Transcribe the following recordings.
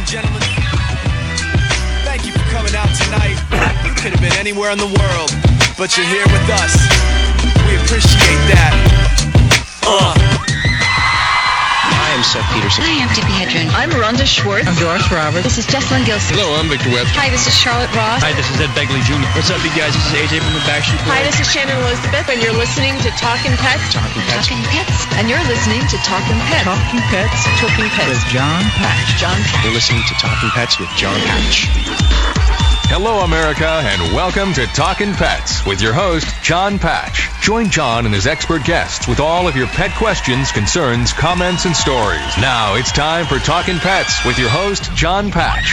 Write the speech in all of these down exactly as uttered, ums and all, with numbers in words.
gentlemen, thank you for coming out tonight. You could have been anywhere in the world, but you're here with us. We appreciate that. Uh. Hi, I'm Seth Peterson. Hi, I'm Tippi Hedren. I'm Rhonda Schwartz. I'm Doris Roberts. This is Jessalyn Gilson. Hello, I'm Victor Webster. Hi, this is Charlotte Ross. Hi, this is Ed Begley Junior What's up, you guys? This is A J from the Backstreet Boys. Hi, this is Shannon Elizabeth, and you're listening to Talkin' Pets. Talking Pets. Talkin' Pets. And you're listening to Talkin' Pets. Talking Pets. Talking Pets. With John Patch. John Patch. You're listening to Talking Pets with John Patch. Hello, America, and welcome to Talkin' Pets with your host, John Patch. Join John and his expert guests with all of your pet questions, concerns, comments, and stories. Now it's time for Talkin' Pets with your host, John Patch.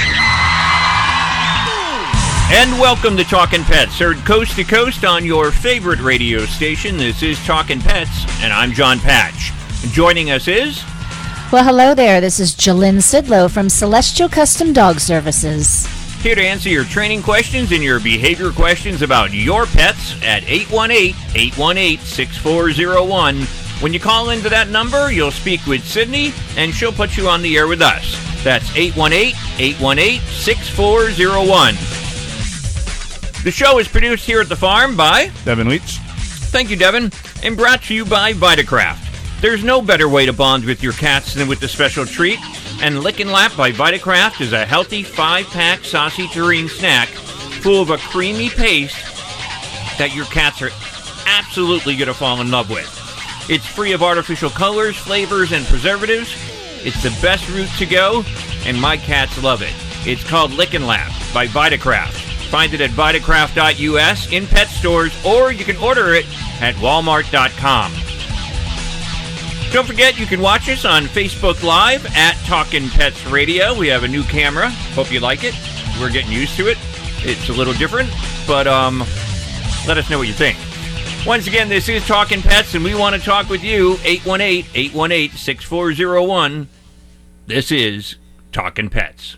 And welcome to Talkin' Pets, heard coast to coast on your favorite radio station. This is Talkin' Pets, and I'm John Patch. Joining us is... Well, hello there. This is Jalynn Sidlow from Celestial Custom Dog Services. Here to answer your training questions and your behavior questions about your pets at eight one eight, eight one eight, six four zero one. When you call into that number, you'll speak with Sydney, and she'll put you on the air with us. That's eight one eight, eight one eight, six four zero one. The show is produced here at the farm by... Devin Leach. Thank you, Devin. And brought to you by Vitacraft. There's no better way to bond with your cats than with the special treat. And Lick and Lap by Vitacraft is a healthy five-pack saucy terrine snack full of a creamy paste that your cats are absolutely going to fall in love with. It's free of artificial colors, flavors, and preservatives. It's the best route to go, and my cats love it. It's called Lick and Lap by Vitacraft. Find it at Vitacraft dot U S, in pet stores, or you can order it at Walmart dot com. Don't forget, you can watch us on Facebook Live at Talkin' Pets Radio. We have a new camera. Hope you like it. We're getting used to it. It's a little different, but um, let us know what you think. Once again, this is Talkin' Pets, and we want to talk with you. eight one eight, eight one eight, six four zero one. This is Talkin' Pets.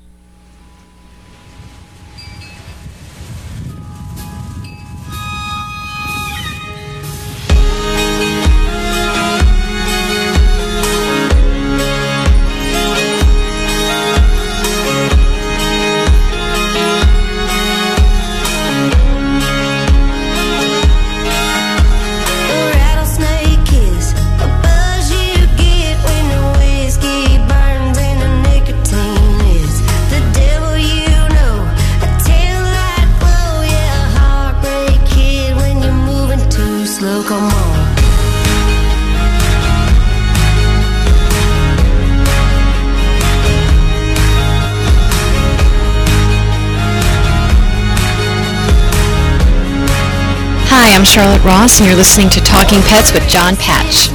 Hi, I'm Charlotte Ross, and you're listening to Talking Pets with John Patch.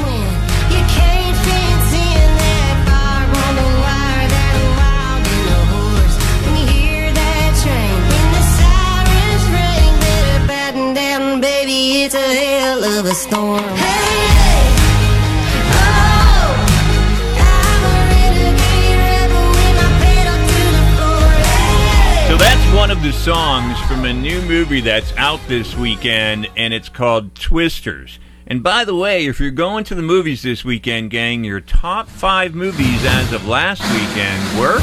It's a hell of a storm. So that's one of the songs from a new movie that's out this weekend, and it's called Twisters. And by the way, if you're going to the movies this weekend, gang, your top five movies as of last weekend were...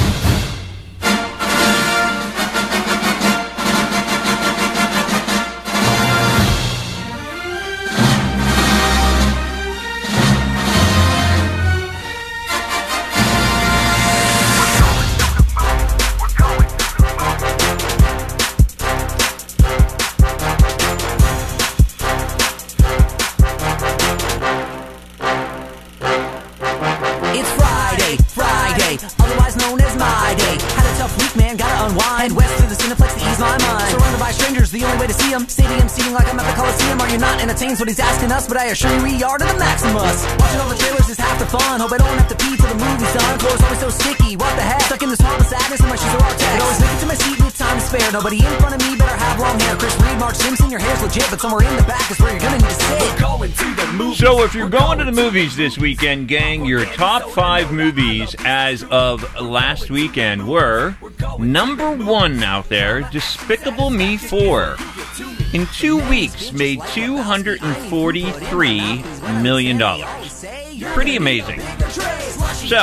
What he's asking us, but I assure you we are to the maximus. Watching all the trailers is half the fun. Hope I don't have to pee till the movie's done. Floor's always so sticky, what the heck? Stuck in this hall of sadness and my shoes are all text. But always make it to my seat with time to spare. Nobody in front of me better have long hair. Chris Reed, Mark Simpson, your hair's legit, but somewhere in the back is where you're gonna need to sit. We're going to the movies. So if you're going to the movies this weekend, gang, your top five movies as of last weekend were number one out there, Despicable Me four. In two weeks, made two hundred forty-three million dollars. Pretty amazing. So,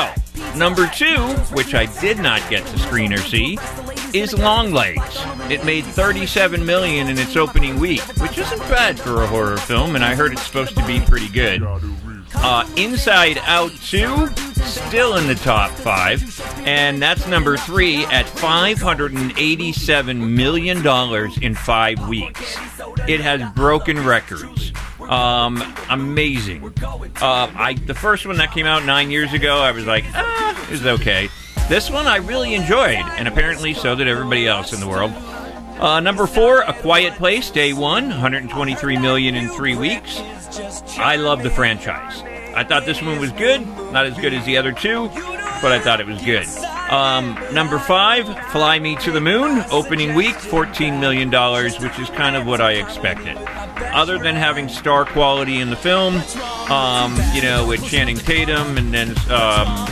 Number two, which I did not get to screen or see, is Longlegs. It made thirty-seven million dollars in its opening week, which isn't bad for a horror film, and I heard it's supposed to be pretty good. Uh, Inside Out two, still in the top five, and that's number three at five hundred eighty-seven million dollars in five weeks. It has broken records. Um, amazing. Uh, I the first one that came out nine years ago, I was like, ah, it was okay. This one I really enjoyed, and apparently so did everybody else in the world. Uh, number four, A Quiet Place, day one, one hundred twenty-three million dollars in three weeks. I love the franchise. I thought this one was good, not as good as the other two, but I thought it was good. Um, number five, Fly Me to the Moon, opening week, fourteen million dollars, which is kind of what I expected. Other than having star quality in the film, um, you know, with Channing Tatum and then um,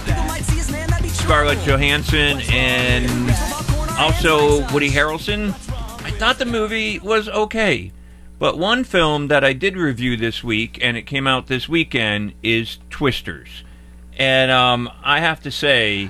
Scarlett Johansson and also Woody Harrelson, I thought the movie was okay. But one film that I did review this week, and it came out this weekend, is Twisters. And um, I have to say,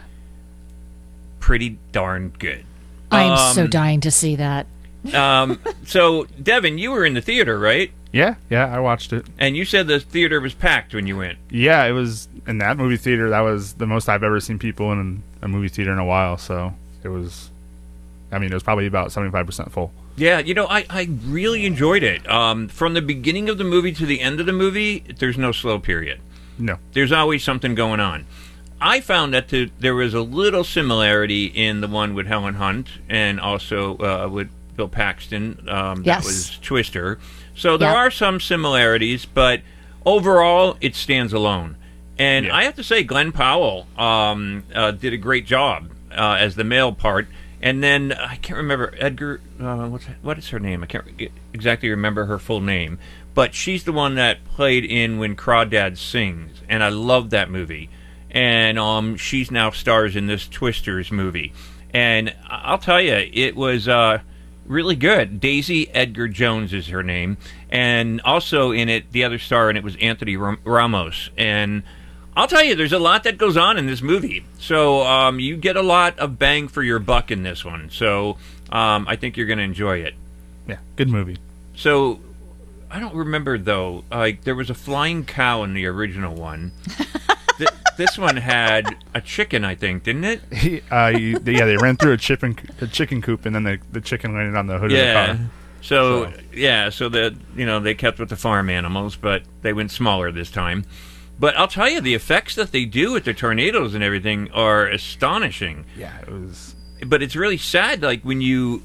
pretty darn good. I'm um, so dying to see that. um, so, Devin, you were in the theater, right? Yeah, yeah, I watched it. And you said the theater was packed when you went. Yeah, it was in that movie theater. That was the most I've ever seen people in a movie theater in a while. So it was, I mean, it was probably about seventy-five percent full. Yeah, you know, I, I really enjoyed it. Um, from the beginning of the movie to the end of the movie, there's no slow period. No. There's always something going on. I found that to, there was a little similarity in the one with Helen Hunt and also uh, with Bill Paxton. Um, yes. That was Twister. So there Yep. are some similarities, but overall, it stands alone. And Yeah. I have to say, Glenn Powell um, uh, did a great job uh, as the male part. And then, I can't remember, Edgar, uh, what's, what is her name? I can't re- exactly remember her full name. But she's the one that played in When Crawdads Sings. And I love that movie. And um, she's now stars in this Twisters movie. And I'll tell you, it was uh, really good. Daisy Edgar Jones is her name. And also in it, the other star in it was Anthony Ramos. And I'll tell you, there's a lot that goes on in this movie. So um, you get a lot of bang for your buck in this one. So um, I think you're going to enjoy it. Yeah, good movie. So I don't remember, though. Like, there was a flying cow in the original one. Th- this one had a chicken, I think, didn't it? He, uh, you, they, yeah, they ran through a chicken, a chicken coop, and then the, the chicken landed on the hood yeah. of the car. So, So. yeah, so the you know they kept with the farm animals, but they went smaller this time. But I'll tell you, the effects that they do with the tornadoes and everything are astonishing. Yeah, it was. But it's really sad, like, when you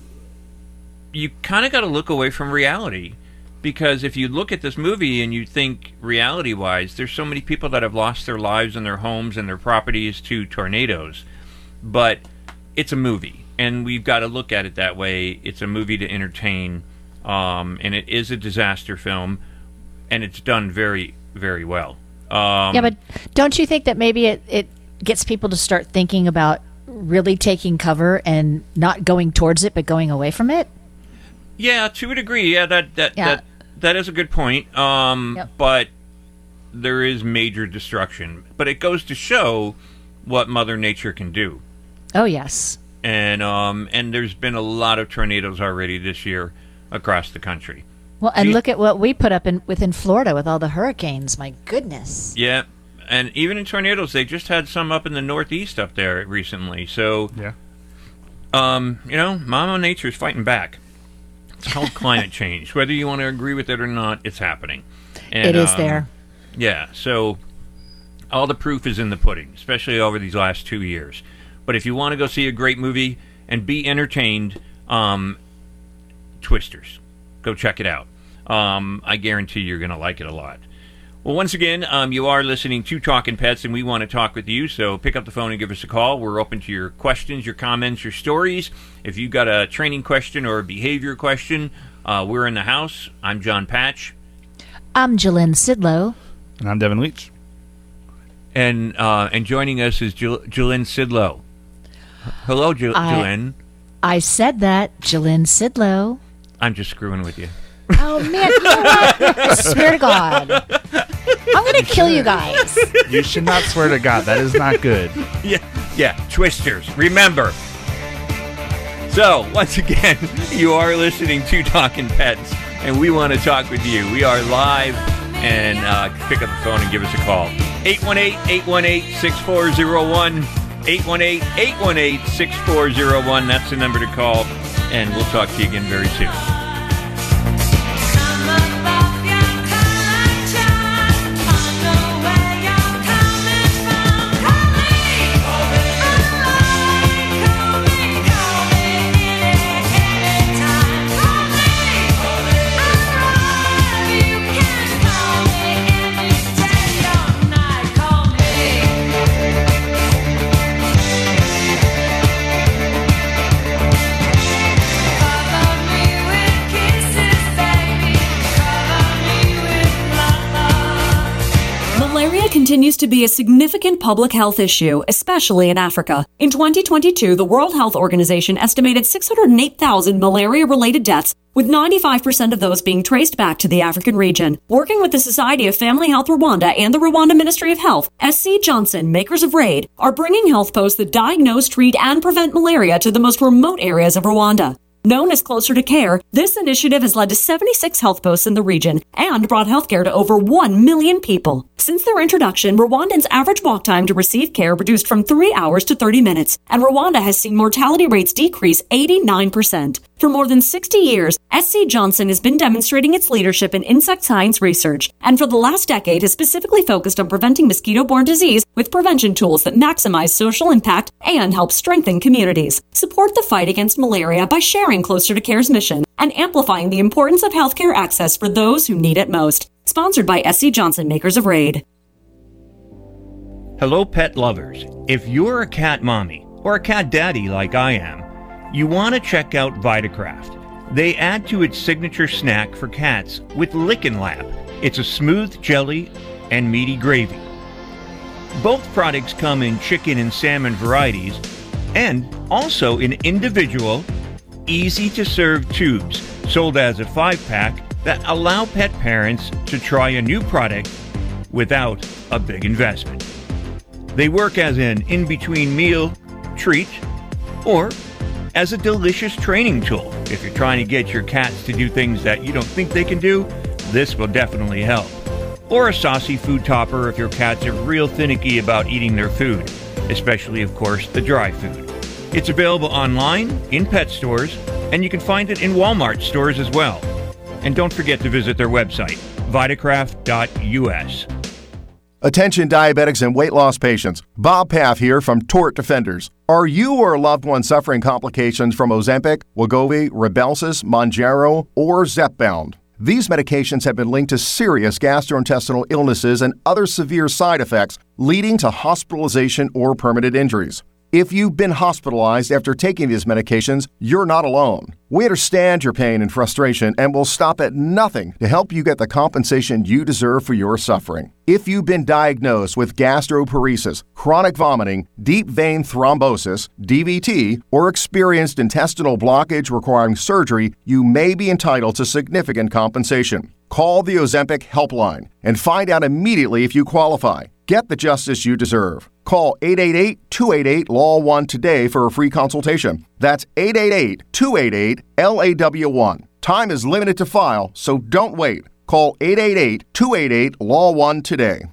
you kind of got to look away from reality. Because if you look at this movie and you think reality-wise, there's so many people that have lost their lives and their homes and their properties to tornadoes. But it's a movie, and we've got to look at it that way. It's a movie to entertain, um, and it is a disaster film, and it's done very, very well. Um, Yeah, but don't you think that maybe it, it gets people to start thinking about really taking cover and not going towards it, but going away from it? Yeah, to a degree. Yeah, that that Yeah. that, that is a good point. Um, Yep. But there is major destruction. But it goes to show what Mother Nature can do. Oh, yes. And um, and there's been a lot of tornadoes already this year across the country. Well, and See- look at what we put up in within Florida with all the hurricanes. My goodness. Yeah, and even in tornadoes, they just had some up in the Northeast up there recently. So, Yeah. um, you know, Mama Nature's fighting back. It's called climate change. Whether you want to agree with it or not, it's happening. And, It is um, there. Yeah, so all the proof is in the pudding, especially over these last two years. But if you want to go see a great movie and be entertained, um, Twisters. Go check it out. Um, I guarantee you're going to like it a lot. Well, once again, um, you are listening to Talkin' Pets, and we want to talk with you, so pick up the phone and give us a call. We're open to your questions, your comments, your stories. If you've got a training question or a behavior question, uh, we're in the house. I'm John Patch. I'm Jalynn Sidlow. And I'm Devin Leach. And uh, and joining us is Jul- Jalynn Sidlow. Hello, Jul- I- Jalynn. I said that, Jalynn Sidlow. I'm just screwing with you. Oh, man, you know what? I swear to God. I'm going to kill you guys. You should not swear to God. That is not good. Yeah, yeah, twisters. Remember. So, once again, you are listening to Talking Pets, and we want to talk with you. We are live, and uh, pick up the phone and give us a call. eight one eight, eight one eight, six four zero one. eight one eight, eight one eight, six four zero one. That's the number to call, and we'll talk to you again very soon. Continues to be a significant public health issue, especially in Africa. In twenty twenty-two, the World Health Organization estimated six hundred eight thousand malaria-related deaths, with ninety-five percent of those being traced back to the African region. Working with the Society of Family Health Rwanda and the Rwanda Ministry of Health, S C Johnson, makers of RAID, are bringing health posts that diagnose, treat, and prevent malaria to the most remote areas of Rwanda. Known as Closer to Care, this initiative has led to seventy-six health posts in the region and brought healthcare to over one million people. Since their introduction, Rwandans' average walk time to receive care reduced from three hours to thirty minutes, and Rwanda has seen mortality rates decrease eighty-nine percent. For more than sixty years, S C Johnson has been demonstrating its leadership in insect science research, and for the last decade has specifically focused on preventing mosquito-borne disease with prevention tools that maximize social impact and help strengthen communities. Support the fight against malaria by sharing Closer to Care's mission and amplifying the importance of healthcare access for those who need it most. Sponsored by S C Johnson, makers of RAID. Hello, pet lovers. If you're a cat mommy or a cat daddy like I am, you want to check out Vitacraft. They add to its signature snack for cats with Lickin' Lap. It's a smooth jelly and meaty gravy. Both products come in chicken and salmon varieties and also in individual, easy-to-serve tubes sold as a five-pack that allow pet parents to try a new product without a big investment. They work as an in-between meal treat or as a delicious training tool. If you're trying to get your cats to do things that you don't think they can do, this will definitely help. Or a saucy food topper if your cats are real finicky about eating their food, especially, of course, the dry food. It's available online, in pet stores, and you can find it in Walmart stores as well. And don't forget to visit their website, vitacraft dot U S. Attention diabetics and weight loss patients. Bob Paff here from Tort Defenders. Are you or a loved one suffering complications from Ozempic, Wegovy, Rybelsus, Mounjaro, or Zepbound? These medications have been linked to serious gastrointestinal illnesses and other severe side effects, leading to hospitalization or permanent injuries. If you've been hospitalized after taking these medications, you're not alone. We understand your pain and frustration and will stop at nothing to help you get the compensation you deserve for your suffering. If you've been diagnosed with gastroparesis, chronic vomiting, deep vein thrombosis, D V T, or experienced intestinal blockage requiring surgery, you may be entitled to significant compensation. Call the Ozempic Helpline and find out immediately if you qualify. Get the justice you deserve. Call eight eight eight, two eight eight, L A W one today for a free consultation. That's eight eight eight, two eight eight, L A W one. Time is limited to file, so don't wait. Call eight eight eight, two eight eight, L A W one today.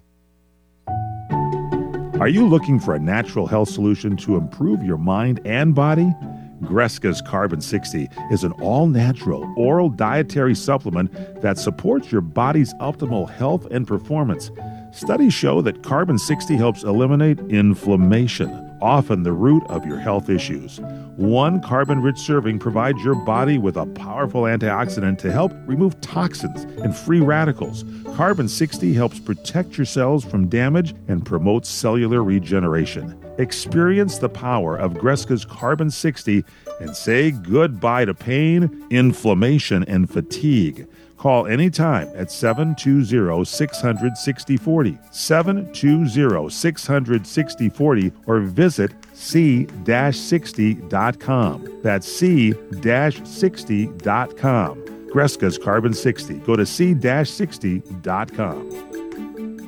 Are you looking for a natural health solution to improve your mind and body? Greska's Carbon sixty is an all-natural oral dietary supplement that supports your body's optimal health and performance. Studies show that Carbon sixty helps eliminate inflammation, often the root of your health issues. One carbon-rich serving provides your body with a powerful antioxidant to help remove toxins and free radicals. Carbon sixty helps protect your cells from damage and promotes cellular regeneration. Experience the power of Greska's Carbon sixty and say goodbye to pain, inflammation, and fatigue. Call anytime at seven two zero, six hundred, sixty forty, seven two zero, six hundred, sixty forty, or visit c sixty dot com. That's c sixty dot com. Greska's Carbon sixty. Go to c sixty dot com.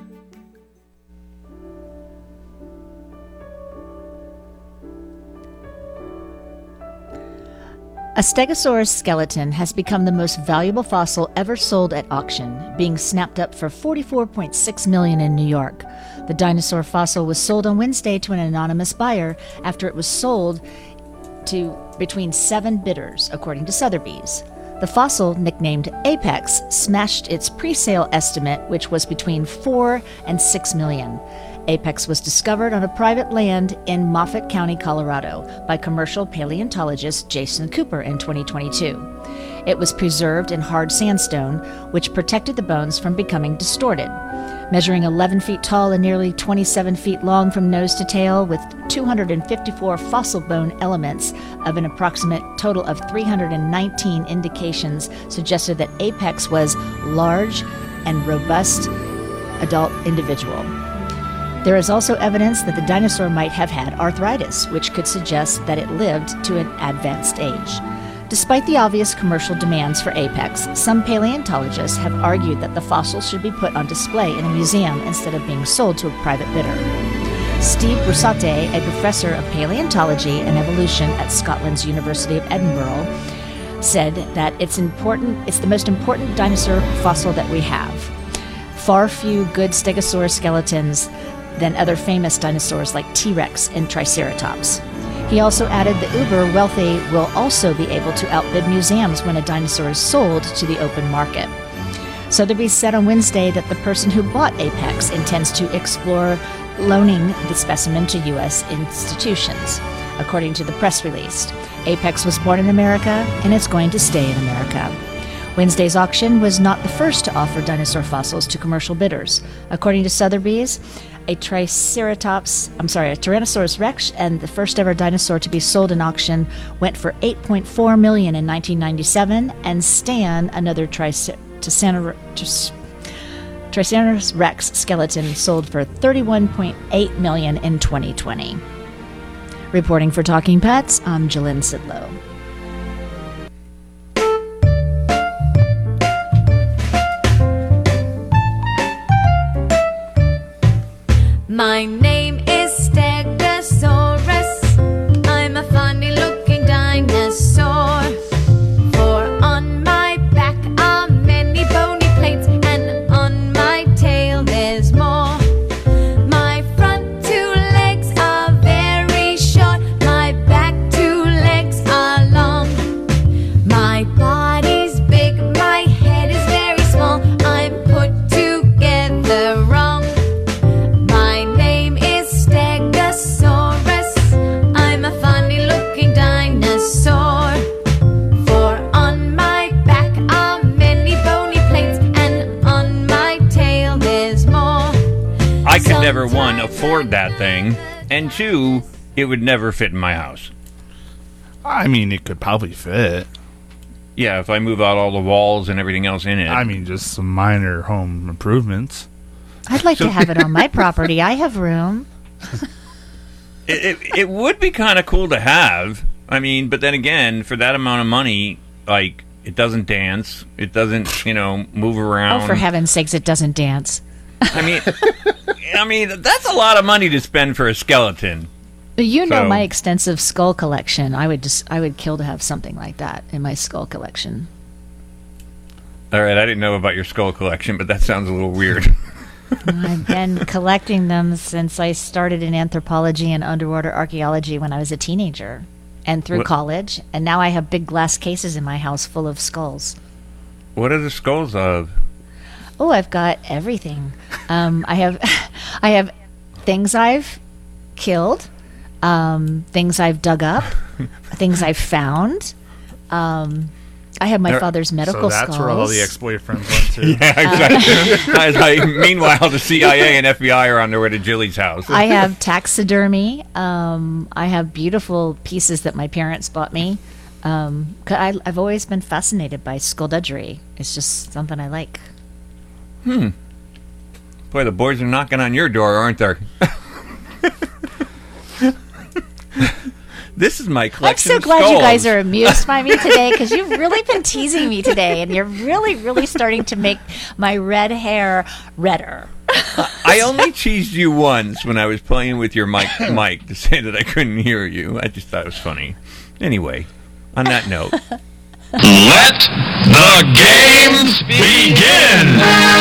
A Stegosaurus skeleton has become the most valuable fossil ever sold at auction, being snapped up for forty-four point six million dollars in New York. The dinosaur fossil was sold on Wednesday to an anonymous buyer after it was sold to between seven bidders, according to Sotheby's. The fossil, nicknamed Apex, smashed its pre-sale estimate, which was between four and six million. Apex was discovered on a private land in Moffat County, Colorado, by commercial paleontologist Jason Cooper in twenty twenty-two. It was preserved in hard sandstone, which protected the bones from becoming distorted. Measuring eleven feet tall and nearly twenty-seven feet long from nose to tail, with two hundred fifty-four fossil bone elements of an approximate total of three hundred nineteen indications, suggested that Apex was large and robust adult individual. There is also evidence that the dinosaur might have had arthritis, which could suggest that it lived to an advanced age. Despite the obvious commercial demands for Apex, some paleontologists have argued that the fossil should be put on display in a museum instead of being sold to a private bidder. Steve Brussate, a professor of paleontology and evolution at Scotland's University of Edinburgh, said that it's important. It's the most important dinosaur fossil that we have. Far few good Stegosaurus skeletons than other famous dinosaurs like T-Rex and Triceratops. He also added the uber wealthy will also be able to outbid museums when a dinosaur is sold to the open market. Sotheby's said on Wednesday that the person who bought Apex intends to explore loaning the specimen to U S institutions. According to the press release, Apex was born in America and it's going to stay in America. Wednesday's auction was not the first to offer dinosaur fossils to commercial bidders. According to Sotheby's, a Triceratops, I'm sorry, a Tyrannosaurus Rex and the first ever dinosaur to be sold in auction went for eight point four million dollars in nineteen ninety-seven, and Stan, another Triceratops Rex skeleton, sold for thirty-one point eight million dollars in twenty twenty. Reporting for Talking Pets, I'm Jalynn Sidlow. My name is Stegosaurus. I'm a funny looking dinosaur. For on my back are many bony plates, and on my tail there's more. My front two legs are very short. My back two legs are long. My body's big. My head is very small. I'm put together wrong. I'm a funny looking dinosaur. For on my back are many bony plates, and on my tail there's more. I could never, one, afford that thing, and two, it would never fit in my house. I mean, it could probably fit. Yeah, if I move out all the walls and everything else in it. I mean, just some minor home improvements. I'd like so, to have it on my property. I have room. It, it it would be kind of cool to have. I mean, but then again, for that amount of money, like, it doesn't dance. It doesn't, you know, move around. Oh, for heaven's sakes, it doesn't dance. I mean, I mean, that's a lot of money to spend for a skeleton. You know so, my extensive skull collection. I would just, I would kill to have something like that in my skull collection. All right, I didn't know about your skull collection, but that sounds a little weird. I've been collecting them since I started in anthropology and underwater archaeology when I was a teenager and through what? college. And now I have big glass cases in my house full of skulls. What are the skulls of? Oh, I've got everything. Um, I have I have things I've killed, um, things I've dug up, things I've found. Um I have my there, father's medical skulls. So that's skulls. where all the ex-boyfriends went to. Yeah, exactly. Uh, like, meanwhile, the C I A and F B I are on their way to Jilly's house. I have taxidermy. Um, I have beautiful pieces that my parents bought me. Um, I, I've always been fascinated by skullduggery. It's just something I like. Hmm. Boy, the boys are knocking on your door, aren't they? This is my collection I'm so of glad skulls. You guys are amused by me today, because you've really been teasing me today, and you're really, really starting to make my red hair redder. I only teased you once when I was playing with your mic, mic to say that I couldn't hear you. I just thought it was funny. Anyway. On that note, let the games begin.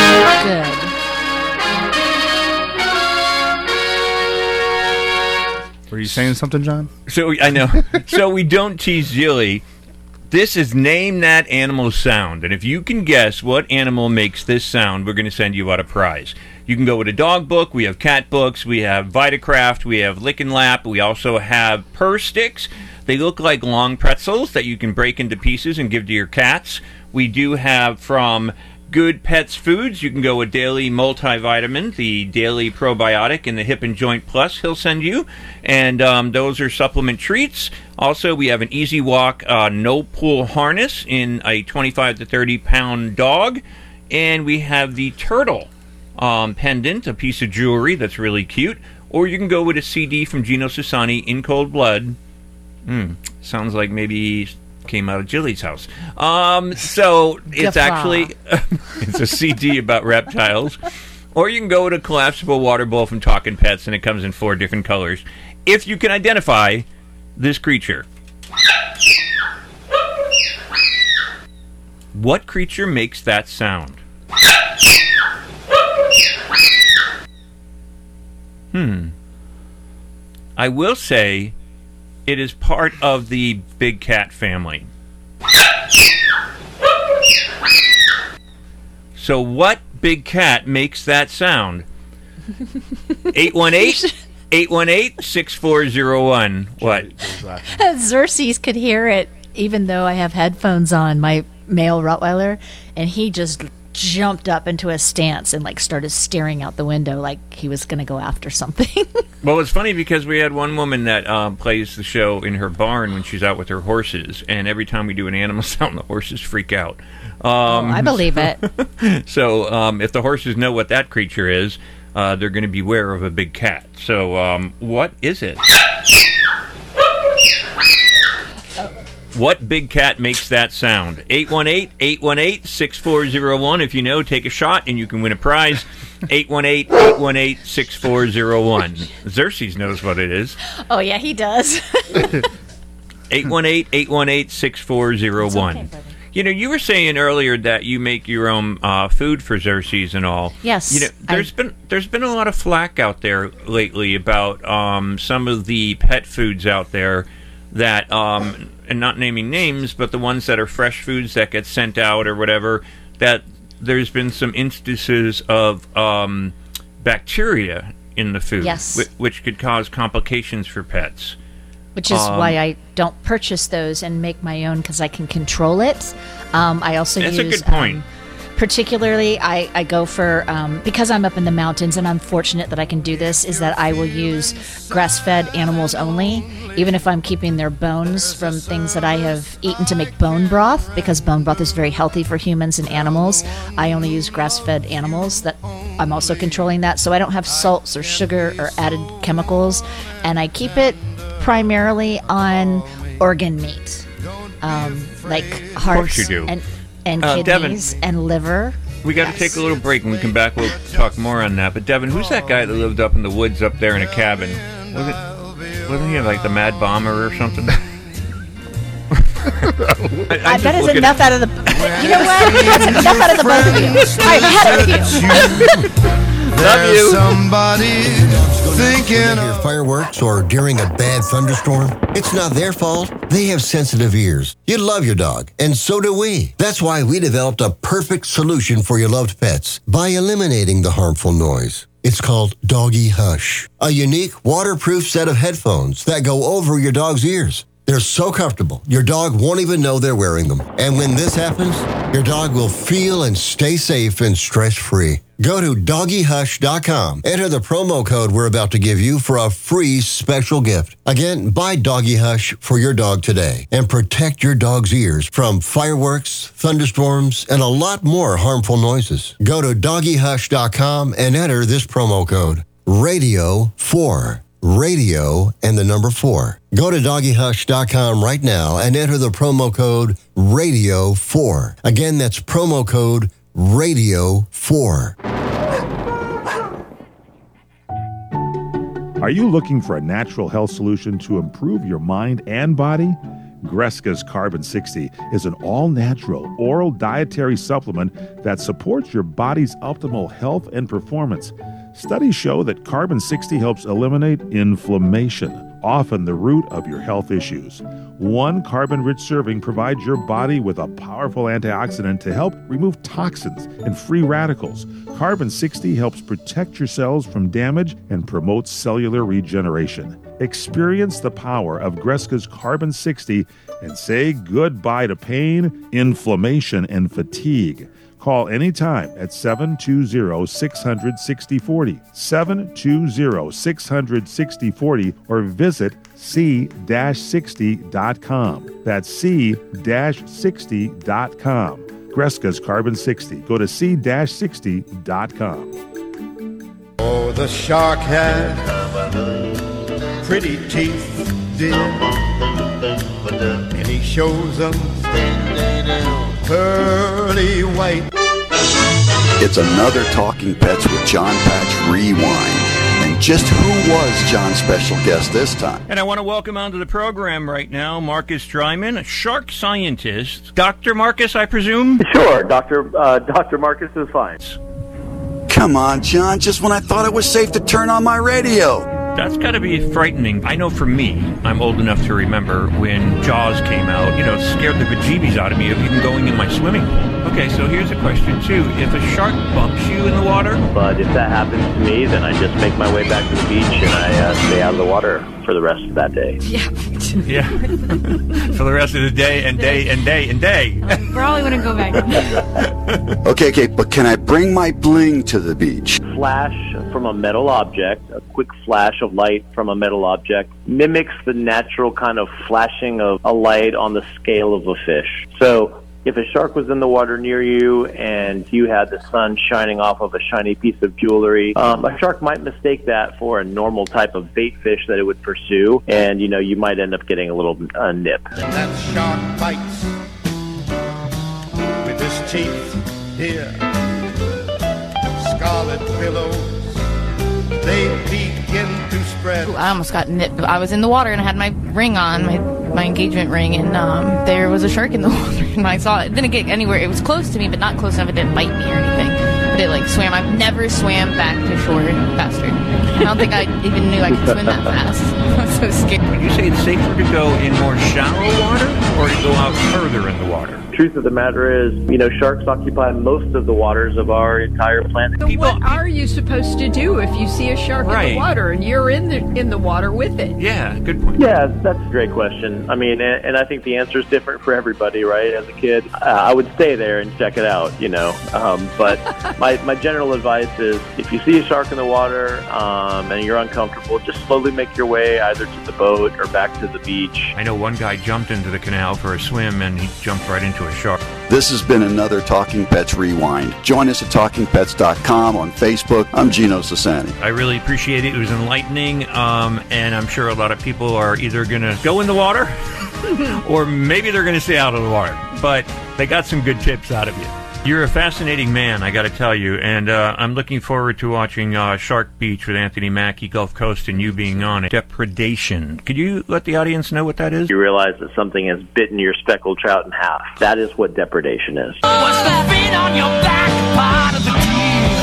Were you saying something, John? So I know. So we don't tease Jilly. This is Name That Animal Sound. And if you can guess what animal makes this sound, we're going to send you out a prize. You can go with a dog book. We have cat books. We have Vitacraft. We have Lick and Lap. We also have purr sticks. They look like long pretzels that you can break into pieces and give to your cats. We do have from Good Pets Foods. You can go with Daily Multivitamin, the Daily Probiotic, and the Hip and Joint Plus he'll send you. And um, those are supplement treats. Also, we have an Easy Walk uh, No Pull harness in a twenty-five to thirty pound dog. And we have the Turtle um, pendant, a piece of jewelry that's really cute. Or you can go with a C D from Gino Sassani, In Cold Blood. Hmm, sounds like maybe came out of Jilly's house. Um, so it's Gaffa. actually it's a C D about reptiles. Or you can go with a collapsible water bowl from Talking Pets, and it comes in four different colors. If you can identify this creature. What creature makes that sound? Hmm. I will say it is part of the big cat family. So what big cat makes that sound? eight one eight, eight one eight, six four zero one. What? Xerxes could hear it, even though I have headphones on, my male Rottweiler, and he just jumped up into a stance and like started staring out the window like he was going to go after something. Well, it's funny because we had one woman that um, plays the show in her barn when she's out with her horses, and every time we do an animal sound, the horses freak out. Um, oh, I believe it. So um, if the horses know what that creature is, uh, they're going to beware of a big cat. So um, what is it? What big cat makes that sound? eight one eight, eight one eight, six four zero one. If you know, take a shot and you can win a prize. eight one eight, eight one eight, six four zero one. Xerxes knows what it is. Oh, yeah, he does. eight one eight, eight one eight, six four zero one. Okay, you know, you were saying earlier that you make your own uh, food for Xerxes and all. Yes. You know, there's I... been there's been a lot of flack out there lately about um, some of the pet foods out there that, um, and not naming names, but the ones that are fresh foods that get sent out or whatever, that there's been some instances of um, bacteria in the food, yes, which, which could cause complications for pets. Which is um, why I don't purchase those and make my own, because I can control it. Um, I also that's use... That's a good point. Um, particularly, I, I go for, um, because I'm up in the mountains and I'm fortunate that I can do this, is that I will use grass-fed animals only, even if I'm keeping their bones from things that I have eaten to make bone broth, because bone broth is very healthy for humans and animals. I only use grass-fed animals. That I'm also controlling that, so I don't have salts or sugar or added chemicals, and I keep it primarily on organ meat, um, like hearts you do. and and uh, kidneys Devin, and liver. We got to yes. take a little break. When we come back, we'll talk more on that. But Devin, who's that guy that lived up in the woods up there in a cabin? Was it, wasn't he like the Mad Bomber or something? I, I bet it's enough out of the. You know what? That's enough out of the both of you. I've had it with you. Love you. Somebody thinking of fireworks or during a bad thunderstorm. It's not their fault. They have sensitive ears. You love your dog, and so do we. That's why we developed a perfect solution for your loved pets by eliminating the harmful noise. It's called Doggy Hush, a unique waterproof set of headphones that go over your dog's ears. They're so comfortable, your dog won't even know they're wearing them. And when this happens, your dog will feel and stay safe and stress-free. Go to doggy hush dot com. Enter the promo code we're about to give you for a free special gift. Again, buy Doggy Hush for your dog today and protect your dog's ears from fireworks, thunderstorms, and a lot more harmful noises. Go to doggy hush dot com and enter this promo code, radio four. Radio and the number four. Go to doggy hush dot com right now and enter the promo code radio four. Again, that's promo code radio four. Are you looking for a natural health solution to improve your mind and body? Greska's Carbon sixty is an all-natural oral dietary supplement that supports your body's optimal health and performance. Studies show that Carbon sixty helps eliminate inflammation, often the root of your health issues. One carbon-rich serving provides your body with a powerful antioxidant to help remove toxins and free radicals. Carbon sixty helps protect your cells from damage and promotes cellular regeneration. Experience the power of Greska's Carbon sixty and say goodbye to pain, inflammation, and fatigue. Call anytime at seven two zero, six hundred, sixty forty, seven two zero, six hundred, sixty forty, or visit c sixty dot com. That's c sixty dot com. Greska's Carbon sixty. Go to c sixty dot com. Oh, the shark had pretty teeth, dear, and he shows them pearly white. It's another Talking Pets with John Patch Rewind. And just who was John's special guest this time? And I want to welcome onto the program right now Marcus Dryman, a shark scientist. Doctor Marcus, I presume? Sure, Doctor Uh, Doctor Marcus is fine. Come on, John, just when I thought it was safe to turn on my radio. That's got to be frightening. I know for me, I'm old enough to remember when Jaws came out. You know, it scared the bejeebies out of me of even going in my swimming pool. Okay, so here's a question, too. If a shark bumps you in the water? But if that happens to me, then I just make my way back to the beach and I uh, stay out of the water for the rest of that day. Yeah. Yeah. For the rest of the day and day and day and day. I probably wouldn't go back. Okay, okay, but can I bring my bling to the beach? Flash from a metal object, a quick flash of light from a metal object, mimics the natural kind of flashing of a light on the scale of a fish. So if a shark was in the water near you and you had the sun shining off of a shiny piece of jewelry, um, a shark might mistake that for a normal type of bait fish that it would pursue, and you know you might end up getting a little uh, nip. And that shark bites with his teeth here, scarlet billows, they begin to spread. I almost got nipped. I was in the water and I had my ring on, my my engagement ring, and um, there was a shark in the water, and I saw it. It didn't get anywhere. It was close to me, but not close enough. It didn't bite me or anything. But it like swam. I've never swam back to shore faster. I don't think I even knew I could swim that fast. I was so scared. Would you say it's safer to go in more shallow water or to go out further in the water? Truth of the matter is, you know, sharks occupy most of the waters of our entire planet. So what are you supposed to do if you see a shark Right. in the water and you're in the in the water with it? Yeah, good point. Yeah, that's a great question. I mean, and, and I think the answer is different for everybody, right? As a kid, uh, I would stay there and check it out, you know. Um, but my, my general advice is if you see a shark in the water um, and you're uncomfortable, just slowly make your way either to the boat or back to the beach. I know one guy jumped into the canal for a swim and he jumped right into a shark. This has been another Talking Pets Rewind. Join us at talking pets dot com on Facebook. I'm Gino Sassani. I really appreciate it. It was enlightening, um, and I'm sure a lot of people are either going to go in the water or maybe they're going to stay out of the water. But they got some good tips out of you. You're a fascinating man, I got to tell you, and uh, I'm looking forward to watching uh, Shark Beach with Anthony Mackie, Gulf Coast, and you being on it. Depredation. Could you let the audience know what that is? You realize that something has bitten your speckled trout in half. That is what depredation is. What's the feet on your back part of the key?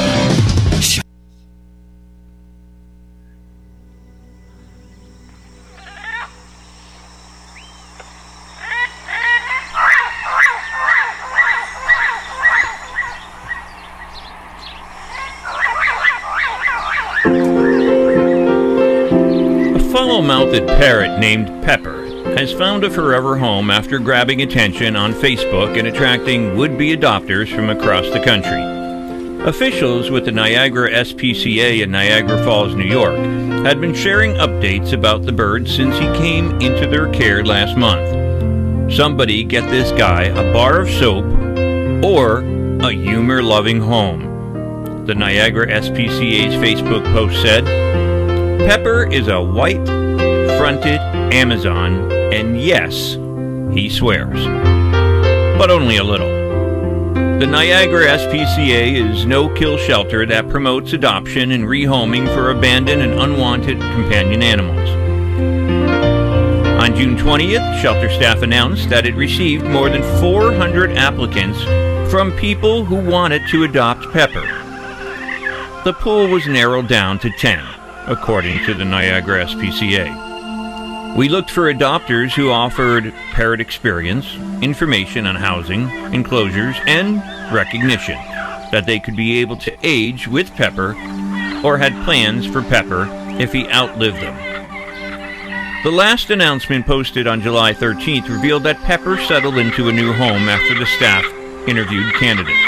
A funnel-mouthed parrot named Pepper has found a forever home after grabbing attention on Facebook and attracting would-be adopters from across the country. Officials with the Niagara S P C A in Niagara Falls, New York, had been sharing updates about the bird since he came into their care last month. Somebody get this guy a bar of soap or a humor-loving home. The Niagara S P C A's Facebook post said, Pepper is a white-fronted Amazon, and yes, he swears. But only a little. The Niagara S P C A is no-kill shelter that promotes adoption and rehoming for abandoned and unwanted companion animals. On June twentieth, shelter staff announced that it received more than four hundred applicants from people who wanted to adopt Pepper. The pool was narrowed down to ten, according to the Niagara S P C A. We looked for adopters who offered parrot experience, information on housing, enclosures, and recognition that they could be able to age with Pepper or had plans for Pepper if he outlived them. The last announcement posted on July thirteenth revealed that Pepper settled into a new home after the staff interviewed candidates.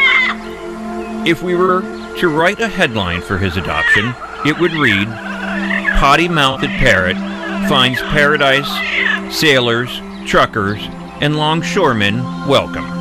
If we were to write a headline for his adoption, it would read, Potty-Mouthed Parrot Finds Paradise, Sailors, Truckers, and Longshoremen Welcome.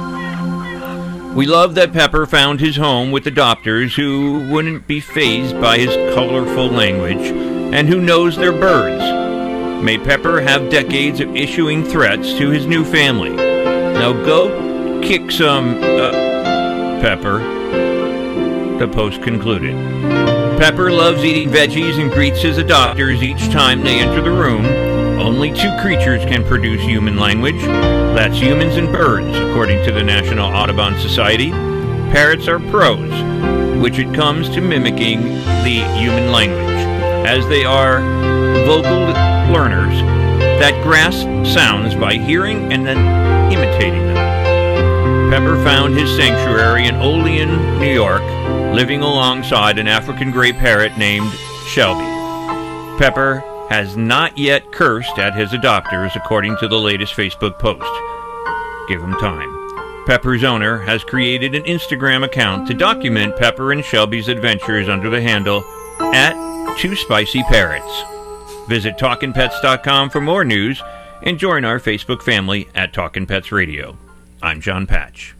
We love that Pepper found his home with adopters who wouldn't be fazed by his colorful language and who knows their birds. May Pepper have decades of issuing threats to his new family. Now go kick some, uh, Pepper, the post concluded. Pepper loves eating veggies and greets his adopters each time they enter the room. Only two creatures can produce human language. That's humans and birds, according to the National Audubon Society. Parrots are pros, which it comes to mimicking the human language, as they are vocal learners that grasp sounds by hearing and then imitating them. Pepper found his sanctuary in Olean, New York, living alongside an African gray parrot named Shelby. Pepper has not yet cursed at his adopters, according to the latest Facebook post. Give him time. Pepper's owner has created an Instagram account to document Pepper and Shelby's adventures under the handle at Two Spicy Parrots. Visit talkin pets dot com for more news and join our Facebook family at Talkin' Pets Radio. I'm John Patch.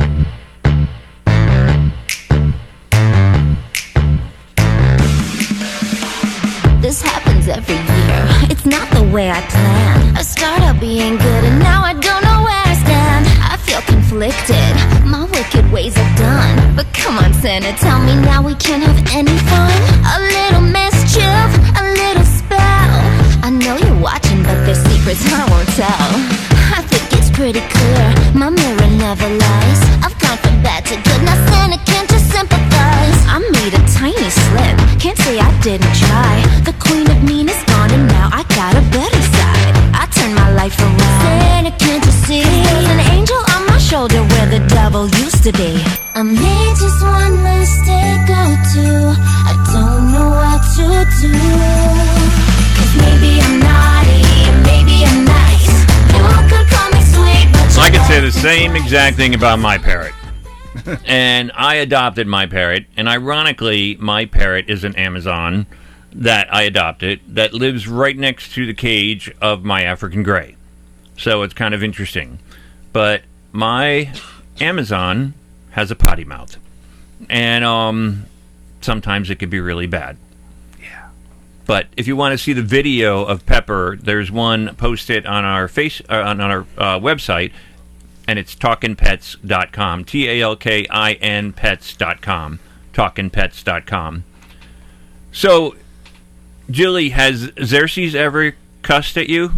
This happens every year. It's not the way I planned. I start out being good and now I don't know where I stand. I feel conflicted. My wicked ways are done. But come on, Santa, tell me now we can't have any fun. A little mischief, a little spell. I know you're watching, but there's secrets I won't tell. I think it's pretty clear. My mirror never lies. I've gone from bad to good. Now Santa can't just sympathize. I made a tiny slip. Can't say I didn't try. The queen of mean is gone and now I got a better side. I turned my life around. Santa, can't you see? There's an angel on my shoulder where the devil used to be. I made just one mistake or two. I don't know what to do. Cause maybe I'm naughty, maybe I'm nice. You could call me sweet, but I could say the same exact thing about my parrot. And I adopted my parrot, and ironically, my parrot is an Amazon that I adopted that lives right next to the cage of my African gray. So it's kind of interesting. But my Amazon has a potty mouth, and um, sometimes it can be really bad. Yeah. But if you want to see the video of Pepper, there's one posted on our face uh, on our uh, website. And it's talkin pets dot com. T A L K I N pets dot com. talkin pets dot com. So, Julie, has Xerxes ever cussed at you?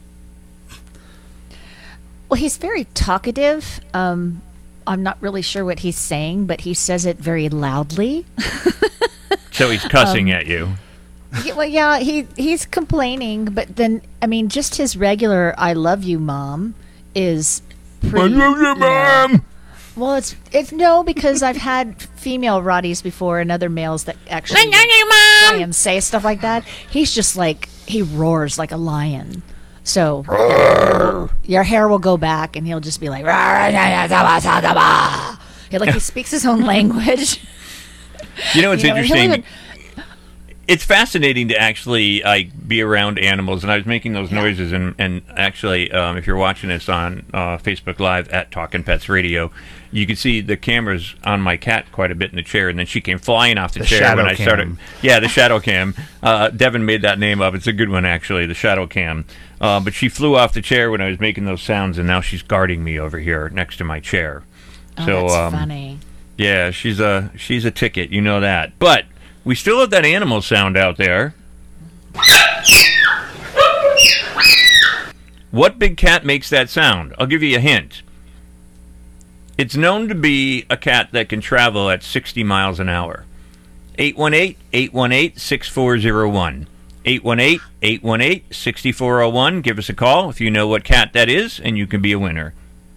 Well, he's very talkative. Um, I'm not really sure what he's saying, but he says it very loudly. So he's cussing um, at you. Yeah, well, yeah, he he's complaining, but then, I mean, just his regular "I love you, Mom" is... Pretty, I love you, Mom. Yeah. Well, it's it's no, because I've had female Rotties before and other males that actually try and say stuff like that. He's just like, he roars like a lion. So your hair will go back and he'll just be like, he, like he speaks his own language. You know, it's you know, interesting. Even, it's fascinating to actually like be around animals, and I was making those yeah. noises, and, and actually, um, if you're watching this on uh, Facebook Live at Talkin' Pets Radio, you can see the cameras on my cat quite a bit in the chair, and then she came flying off the, the chair when I cam. started. Yeah, the shadow cam. Uh, Devin made that name up. It's a good one, actually, the shadow cam. Uh, but she flew off the chair when I was making those sounds, and now she's guarding me over here next to my chair. Oh, so, that's um, funny. Yeah, she's a she's a ticket, you know that. But we still have that animal sound out there. What big cat makes that sound? I'll give you a hint. It's known to be a cat that can travel at sixty miles an hour. eight one eight, eight one eight, six four zero one. eight one eight, eight one eight, six four zero one. Give us a call if you know what cat that is, and you can be a winner.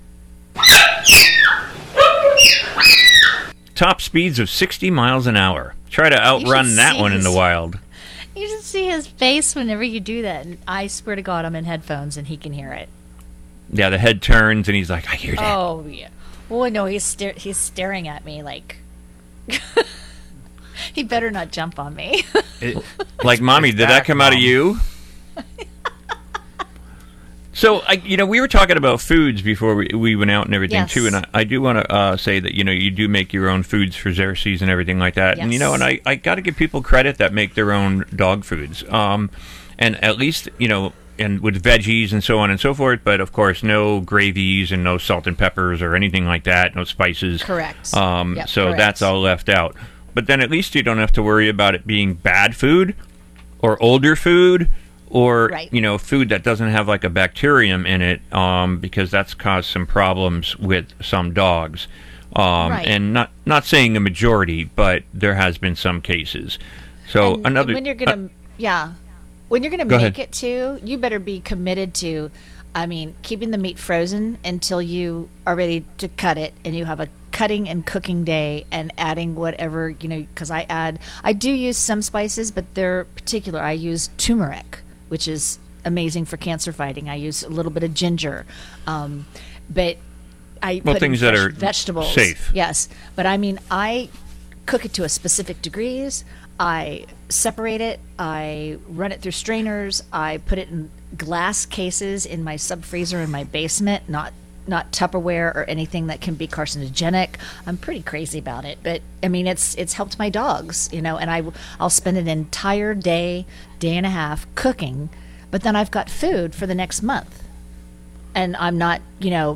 Top speeds of sixty miles an hour. Try to outrun that one in the wild. You should see his face whenever you do that. And I swear to God, I'm in headphones and he can hear it. Yeah, the head turns and he's like, I hear that. Oh, yeah. Well, no, he's, sta- he's staring at me like... He better not jump on me. It, like, Mommy, did that come out of you? So, I, you know, we were talking about foods before we, we went out and everything, yes. too, and I, I do want to uh, say that, you know, you do make your own foods for Xerxes and everything like that. Yes. And, you know, and I, I got to give people credit that make their own dog foods. Um, and at least, you know, and with veggies and so on and so forth, but, of course, no gravies and no salt and peppers or anything like that, no spices. Correct. Um, yep, so correct. That's all left out. But then at least you don't have to worry about it being bad food or older food or, right. you know, food that doesn't have like a bacterium in it, um, because that's caused some problems with some dogs. Um, right. And not not saying a majority, but there has been some cases. So and another... When you're going to... Uh, yeah. When you're going to Go make ahead. it, too, you better be committed to, I mean, keeping the meat frozen until you are ready to cut it and you have a cutting and cooking day and adding whatever, you know, because I add, I do use some spices, but they're particular. I use turmeric, which is amazing for cancer fighting. I use a little bit of ginger. Um, but I well, put things in that fresh are vegetables. Safe. Yes. But I mean, I cook it to a specific degrees. I separate it. I run it through strainers. I put it in glass cases in my sub-freezer in my basement, not not Tupperware or anything that can be carcinogenic. I'm pretty crazy about it, but I mean, it's it's helped my dogs, you know, and I, I'll spend an entire day, day and a half cooking, but then I've got food for the next month. And I'm not, you know,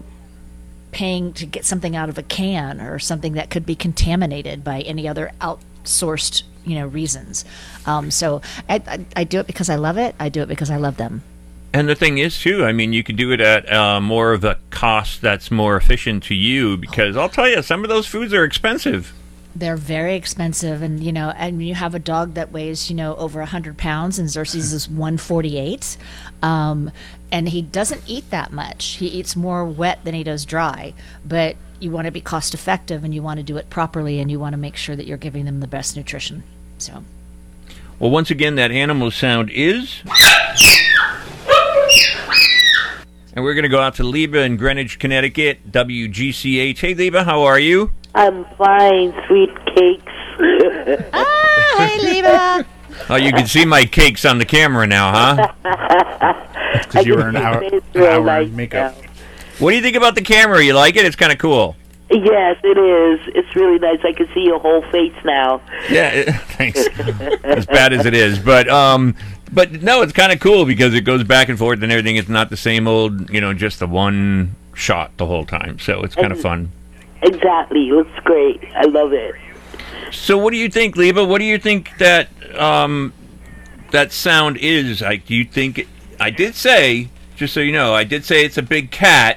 paying to get something out of a can or something that could be contaminated by any other outsourced, you know, reasons. Um, so I, I, I do it because I love it. I do it because I love them. And the thing is, too, I mean, you could do it at uh, more of a cost that's more efficient to you because I'll tell you, some of those foods are expensive. They're very expensive. And, you know, and you have a dog that weighs, you know, over one hundred pounds and Xerxes is one forty-eight. Um, and he doesn't eat that much. He eats more wet than he does dry. But you want to be cost effective and you want to do it properly and you want to make sure that you're giving them the best nutrition. So. Well, once again, that animal sound is... And we're going to go out to Liba in Greenwich, Connecticut, W G C H. Hey, Liba, how are you? I'm fine, sweet cakes. Ah, hey, Liba. Oh, you can see my cakes on the camera now, huh? Because you were an hour, an hour in makeup. What do you think about the camera? You like it? It's kind of cool. Yes, it is. It's really nice. I can see your whole face now. Yeah, it, thanks. As bad as it is. But, um... But no, it's kind of cool because it goes back and forth and everything. It's not the same old, you know, just the one shot the whole time. So it's kind of fun. Exactly. It looks great. I love it. So what do you think, Liba? What do you think that um, that sound is? Like, do you think... It, I did say, just so you know, I did say it's a big cat.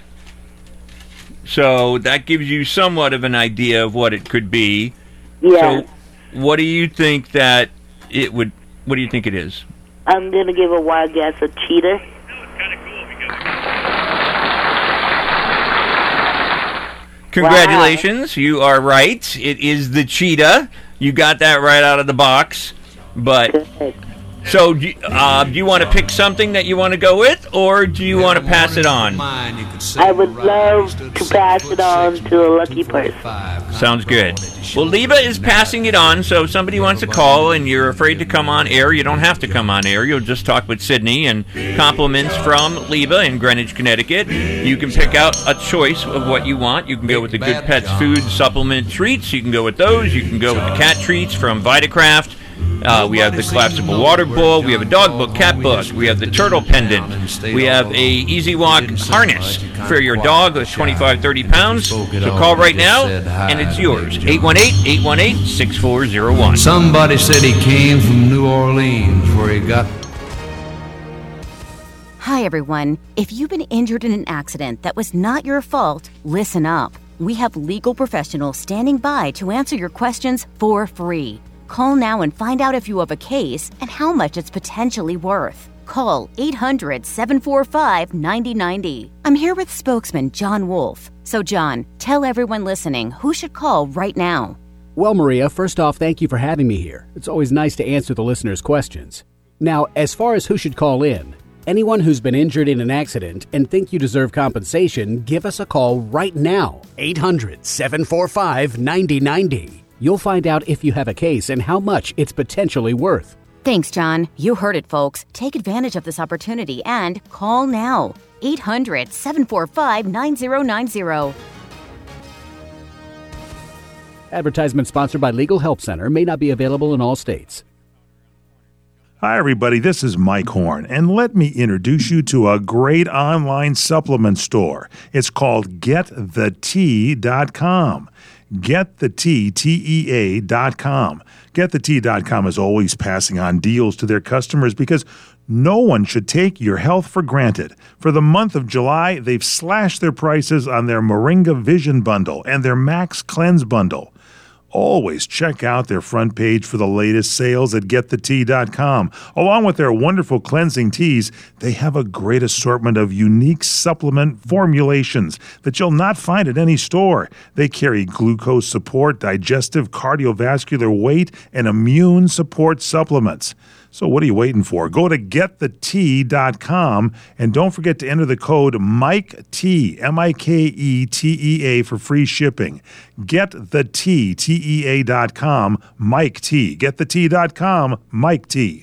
So that gives you somewhat of an idea of what it could be. Yeah. So what do you think that it would... What do you think it is? I'm going to give a wild guess a cheetah. Congratulations, wow. You are right. It is the cheetah. You got that right out of the box. But Good. So, do you, uh, do you want to pick something that you want to go with, or do you want to pass it on? I would love to pass it on to a lucky person. Sounds good. Well, Liba is passing it on, so if somebody wants to call and you're afraid to come on air, you don't have to come on air. You'll just talk with Sydney, and compliments from Liba in Greenwich, Connecticut. You can pick out a choice of what you want. You can go with the Good Pets Food Supplement treats. You can go with those. You can go with the cat treats from Vitacraft. Uh, we have the collapsible water bowl. We have a dog book, cat book. We have the turtle pendant. We have a Easy Walk harness for your dog that's twenty-five, thirty pounds. So call right now, and it's yours. eight one eight, eight one eight, six four zero one. Somebody said he came from New Orleans, where he got... Hi, everyone. If you've been injured in an accident that was not your fault, listen up. We have legal professionals standing by to answer your questions for free. Call now and find out if you have a case and how much it's potentially worth. Call eight hundred, seven four five, nine zero nine zero. I'm here with spokesman John Wolf. So, John, tell everyone listening who should call right now. Well, Maria, first off, thank you for having me here. It's always nice to answer the listeners' questions. Now, as far as who should call in, anyone who's been injured in an accident and think you deserve compensation, give us a call right now. eight hundred, seven four five, nine zero nine zero. You'll find out if you have a case and how much it's potentially worth. Thanks, John. You heard it, folks. Take advantage of this opportunity and call now. eight hundred, seven four five, nine zero nine zero. Advertisement sponsored by Legal Help Center. May not be available in all states. Hi, everybody. This is Mike Horn, and let me introduce you to a great online supplement store. It's called get the tea dot com. get the tea, T E A dot com. get the tea dot com is always passing on deals to their customers because no one should take your health for granted. For the month of July, they've slashed their prices on their Moringa Vision Bundle and their Max Cleanse Bundle. Always check out their front page for the latest sales at get the tea dot com. Along with their wonderful cleansing teas, they have a great assortment of unique supplement formulations that you'll not find at any store. They carry glucose support, digestive, cardiovascular, weight, and immune support supplements. So what are you waiting for? Go to get the tea dot com and don't forget to enter the code MikeT, M I K E T E A for free shipping. Get the tea, T E A dot com, Mike T. get the tea dot com, Mike T.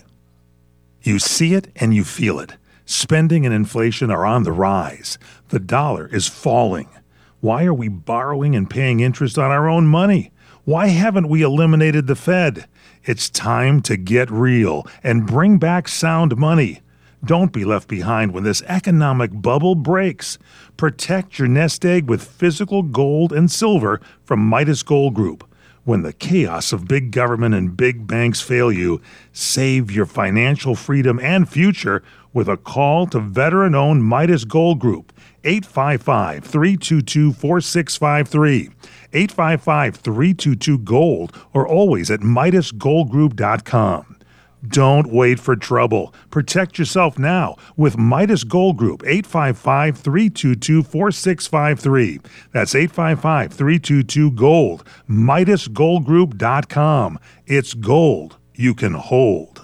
You see it and you feel it. Spending and inflation are on the rise. The dollar is falling. Why are we borrowing and paying interest on our own money? Why haven't we eliminated the Fed? It's time to get real and bring back sound money. Don't be left behind when this economic bubble breaks. Protect your nest egg with physical gold and silver from Midas Gold Group. When the chaos of big government and big banks fail you, save your financial freedom and future with a call to veteran-owned Midas Gold Group. eight five five, three two two, four six five three. eight five five, three two two, GOLD or always at Midas Gold Group dot com. Don't wait for trouble. Protect yourself now with Midas Gold Group, eight five five, three two two, four six five three. That's eight five five, three two two, GOLD, Midas Gold Group dot com. It's gold you can hold.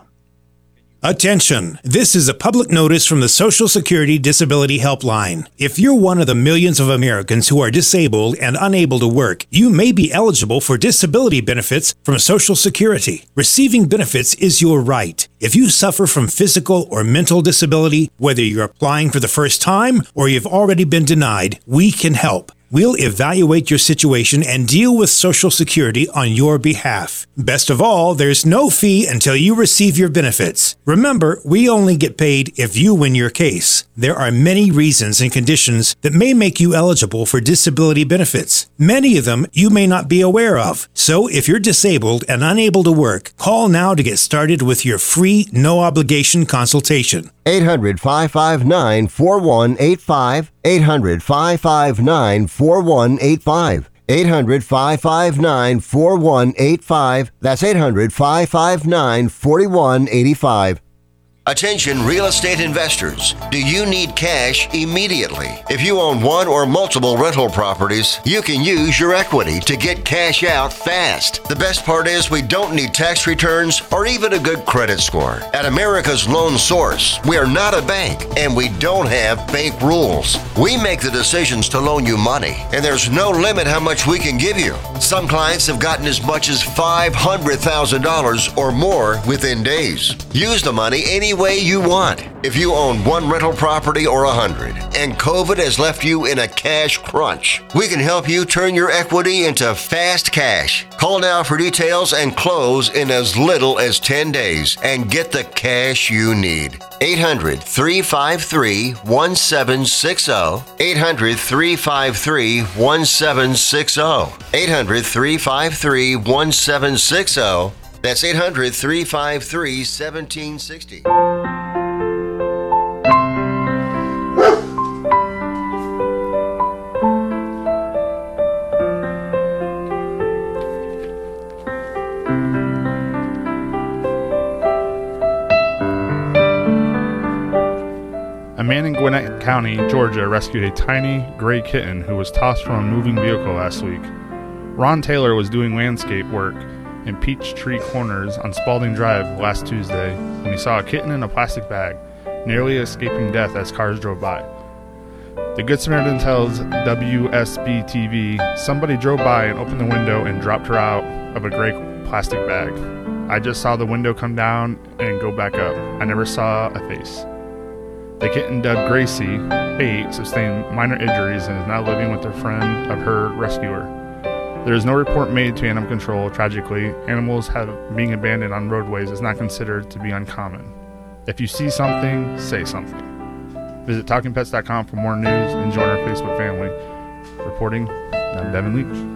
Attention! This is a public notice from the Social Security Disability Helpline. If you're one of the millions of Americans who are disabled and unable to work, you may be eligible for disability benefits from Social Security. Receiving benefits is your right. If you suffer from physical or mental disability, whether you're applying for the first time or you've already been denied, we can help. We'll evaluate your situation and deal with Social Security on your behalf. Best of all, there's no fee until you receive your benefits. Remember, we only get paid if you win your case. There are many reasons and conditions that may make you eligible for disability benefits. Many of them you may not be aware of. So if you're disabled and unable to work, call now to get started with your free, no-obligation consultation. eight hundred, five five nine, four one eight five. eight hundred, five five nine, four one eight five. eight hundred, five five nine, four one eight five. That's eight hundred, five five nine, four one eight five. Attention real estate investors. Do you need cash immediately? If you own one or multiple rental properties, you can use your equity to get cash out fast. The best part is we don't need tax returns or even a good credit score. At America's Loan Source, we are not a bank and we don't have bank rules. We make the decisions to loan you money, and there's no limit how much we can give you. Some clients have gotten as much as five hundred thousand dollars or more within days. Use the money any way you want. If you own one rental property or a hundred and COVID has left you in a cash crunch, we can help you turn your equity into fast cash. Call now for details and close in as little as ten days and get the cash you need. eight hundred, three five three, one seven six zero. eight hundred, three five three, one seven six zero. eight hundred, three five three, one seven six zero. That's eight hundred, three five three, one seven six zero. man in Gwinnett County, Georgia, rescued a tiny gray kitten who was tossed from a moving vehicle last week. Ron Taylor was doing landscape work in Peachtree Corners on Spalding Drive last Tuesday when he saw a kitten in a plastic bag, nearly escaping death as cars drove by. The Good Samaritan tells W S B T V somebody drove by and opened the window and dropped her out of a gray plastic bag. I just saw the window come down and go back up. I never saw a face. The kitten, dubbed Gracie, eight, sustained minor injuries and is now living with a friend of her rescuer. There is no report made to animal control. Tragically, animals have being abandoned on roadways is not considered to be uncommon. If you see something, say something. Visit talking pets dot com for more news and join our Facebook family. Reporting, I'm Devin Leach.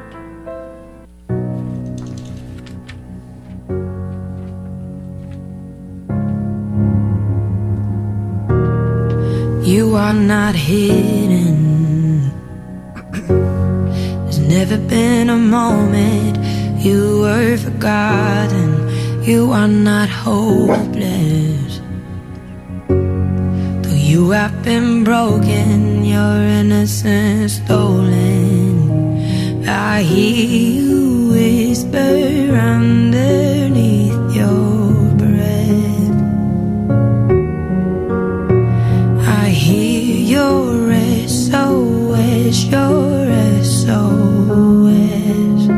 You are not hidden. There's never been a moment you were forgotten. You are not hopeless. Though you have been broken, your innocence stolen. I hear you whisper underneath your breath. I hear your S O S, your S O S.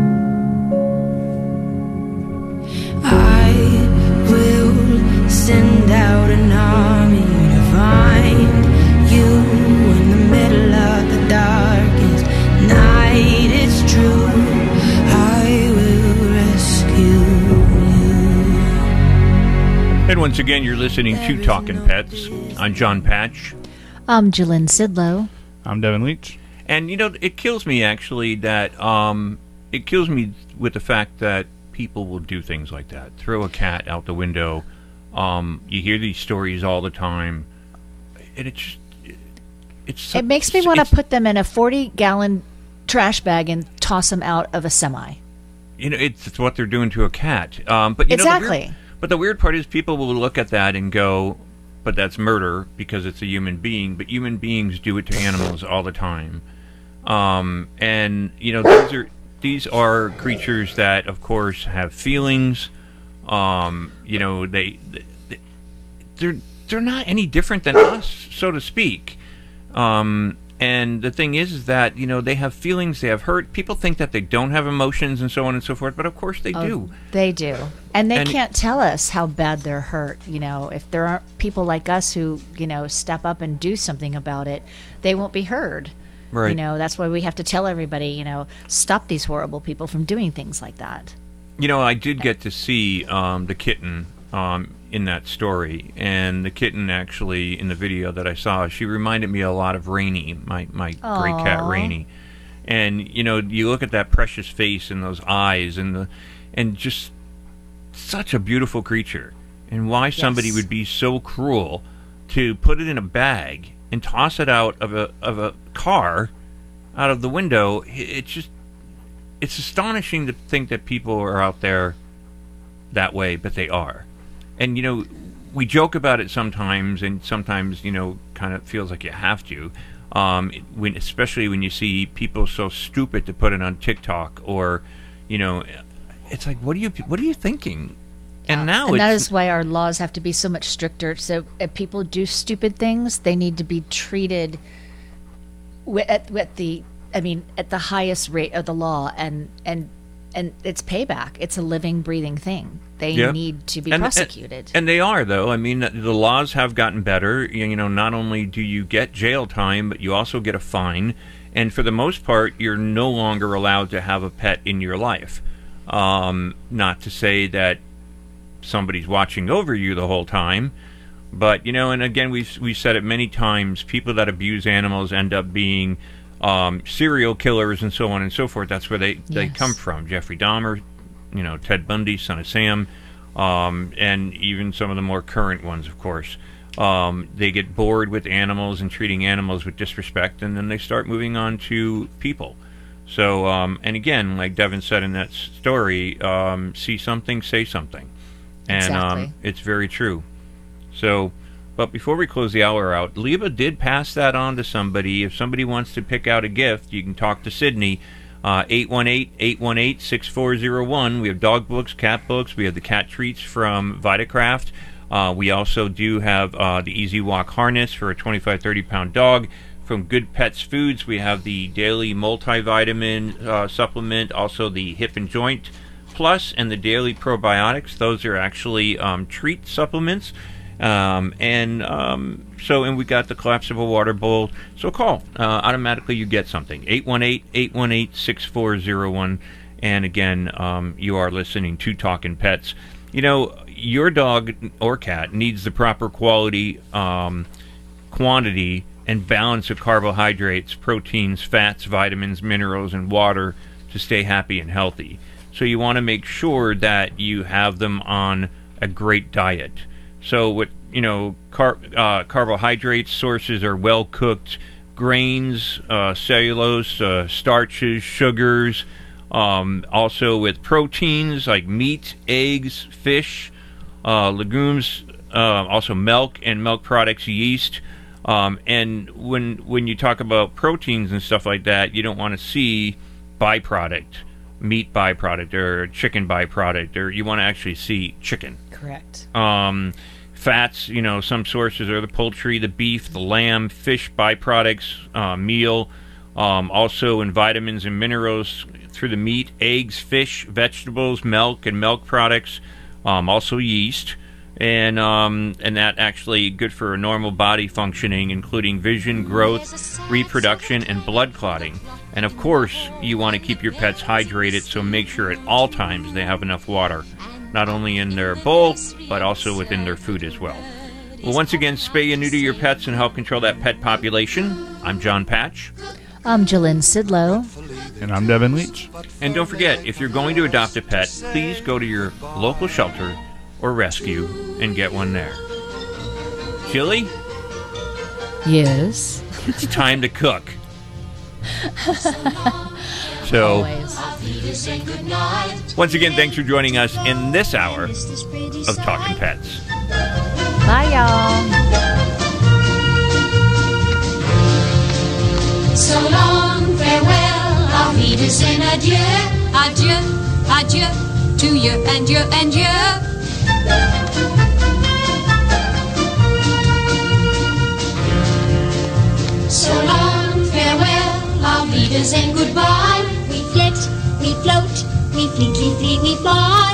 I will send out an army to find you in the middle of the darkest night. It's true, I will rescue you. And once again, you're listening to Talkin' Pets. I'm John Patch. I'm Jalynn Sidlow. I'm Devin Leach. And, you know, it kills me, actually, that, um, it kills me with the fact that people will do things like that. Throw a cat out the window. Um, you hear these stories all the time. And it's just, it's so, It makes me want to put them in a forty-gallon trash bag and toss them out of a semi. You know, it's, it's what they're doing to a cat. Um, but you Exactly. Know, the weird, but the weird part is people will look at that and go, but that's murder because it's a human being. But human beings do it to animals all the time. Um, and, you know, these are these are creatures that, of course, have feelings. Um, you know, they, they they're they're not any different than us, so to speak. Um, and the thing is, is that, you know, they have feelings, they have hurt. People think that they don't have emotions and so on and so forth, but of course they Oh, do. They do. And they And- can't tell us how bad they're hurt. You know, if there aren't people like us who, you know, step up and do something about it, they won't be heard. Right. You know, that's why we have to tell everybody, you know, stop these horrible people from doing things like that. You know, I did get to see um, the kitten um, in that story, and the kitten actually, in the video that I saw, she reminded me a lot of Rainy, my, my great cat Aw. Rainy. And, you know, you look at that precious face and those eyes and the and just such a beautiful creature. And why somebody Yes. would be so cruel to put it in a bag and toss it out of a of a car out of the window, i- it's just it's astonishing to think that people are out there that way, but they are. And, you know, we joke about it sometimes, and sometimes, you know, kind of feels like you have to. Um, when, especially when you see people so stupid to put it on TikTok, or, you know, it's like, what are you, what are you thinking? And now and it's, that is why our laws have to be so much stricter. So if people do stupid things, they need to be treated wi- at, at the, I mean, at the highest rate of the law, and and and it's payback. It's a living, breathing thing. They Yeah. need to be And- prosecuted. And, and they are, though. I mean, the the laws have gotten better. You you know, not only do you get jail time, but you also get a fine. And for the most part, you're no longer allowed to have a pet in your life. Um, not to say that somebody's watching over you the whole time, but, you know, and again, we've, we've said it many times, people that abuse animals end up being um, serial killers and so on and so forth. That's where they, they Yes. come from. Jeffrey Dahmer, you know, Ted Bundy, Son of Sam, um, and even some of the more current ones, of course. Um, they get bored with animals and treating animals with disrespect, and then they start moving on to people. So, um, and again, like Devin said in that story, um, see something, say something. And Exactly. um, it's very true. So, But before we close the hour out, Leva did pass that on to somebody. If somebody wants to pick out a gift, you can talk to Sydney. Uh, eight one eight, eight one eight, six four zero one. We have dog books, cat books. We have the cat treats from Vitacraft. Uh, we also do have uh, the Easy Walk harness for a twenty-five, thirty pound dog. From Good Pets Foods, we have the daily multivitamin uh, supplement, also the hip and joint plus, and the daily probiotics. Those are actually um, treat supplements. Um, and um, so, and we got the collapsible water bowl. So call. Uh, automatically you get something. eight one eight, eight one eight, six four zero one. And again, um, you are listening to Talkin' Pets. You know, your dog or cat needs the proper quality, um, quantity, and balance of carbohydrates, proteins, fats, vitamins, minerals, and water to stay happy and healthy. So you want to make sure that you have them on a great diet. So with, you know, car- uh, carbohydrate sources are well-cooked grains, uh, cellulose, uh, starches, sugars. Um, also with proteins like meat, eggs, fish, uh, legumes, uh, also milk and milk products, yeast. Um, and when when you talk about proteins and stuff like that, you don't want to see byproduct, meat byproduct or chicken byproduct, or you want to actually see chicken. Correct. Um, fats, you know, some sources are the poultry, the beef, the lamb, fish byproducts, uh, meal. Um, also in vitamins and minerals through the meat, eggs, fish, vegetables, milk, and milk products. Um, also yeast. And um, and that actually good for normal body functioning, including vision, growth, reproduction, and blood clotting. And of course, you want to keep your pets hydrated, so make sure at all times they have enough water, not only in their bowl, but also within their food as well. Well, once again, spay and neuter your pets and help control that pet population. I'm John Patch. I'm Jalynn Sidlow. And I'm Devin Leach. And don't forget, if you're going to adopt a pet, please go to your local shelter or rescue and get one there. Chili? Yes. It's time to cook. So, once again, thanks for joining us in this hour of Talkin' Pets. Bye, y'all. So long, farewell, auf Wiedersehen, adieu, adieu, adieu, to you and you and you. So long, farewell, auf Wiedersehen, goodbye. We flit, we float, we fleetly fleet, we fly.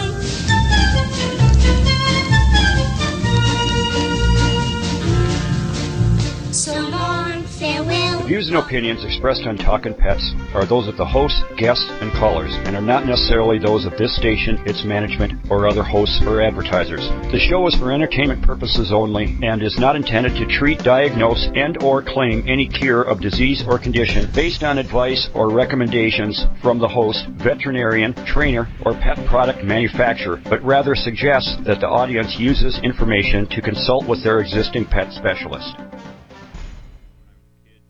So long, farewell. The views and opinions expressed on Talkin' Pets are those of the host, guests, and callers, and are not necessarily those of this station, its management, or other hosts or advertisers. The show is for entertainment purposes only and is not intended to treat, diagnose, and or claim any cure of disease or condition based on advice or recommendations from the host, veterinarian, trainer, or pet product manufacturer, but rather suggests that the audience uses information to consult with their existing pet specialist.